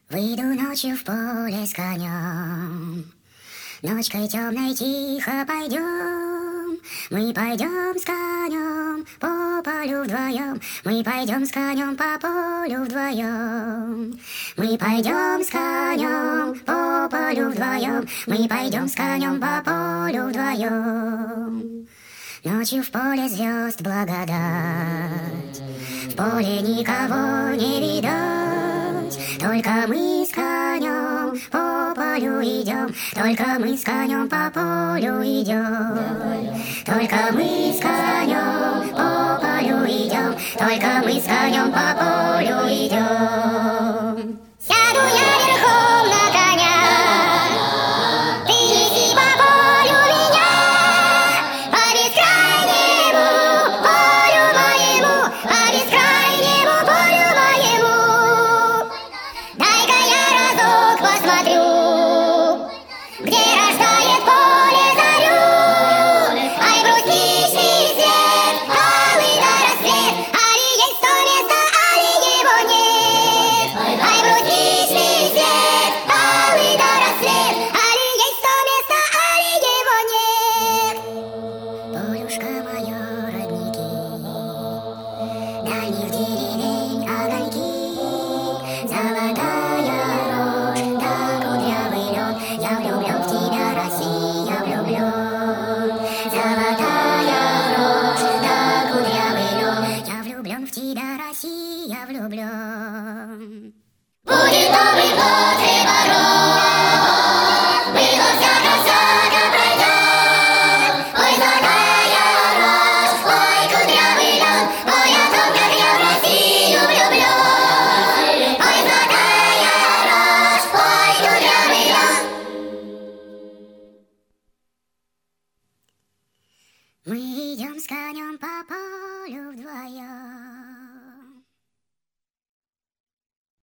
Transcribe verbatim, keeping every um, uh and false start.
Выйду ночью в поле с конем, ночкой темной тихо пойдем. Мы пойдем с конем по полю вдвоем, мы пойдем с конем по полю вдвоем. Мы пойдем с конем по полю вдвоем, мы пойдем с конем по полю вдвоем. Ночью в поле звезд благодать, в поле никого не видать. Только мы с конем по полю идем, только мы с конем по полю идем. Только мы с конем по полю идем, только мы с конем по полю идем. Сяду я верхом на коня, ты неси по полю меня, по бескрайнему полю моему, по бескрайнему полю моему. Дай-ка я разок посмотрю, где рождает поле зарю. Ай, брусничный свет, алый до рассвет, али есть то место, али его нет. Ай, брусничный свет, алый до рассвет, али есть то место, али его нет. Полюшка моё, родники, дальних деревень огоньки, золотая рожь, да кудрявый лед. Я влюблен в тебя, Россия, влюблен. Золотая рожь, да кудрявый лед. Я влюблен в тебя, Россия, влюблен. Будет Новый год и ворот, было всяко-всяко пройдет. Ой, золотая рожь, ой, кудрявый лед, ой, о том, как я в Россию влюблен. Ой, золотая рожь, ой, кудрявый лед. Мы идем с конем по полю вдвоем.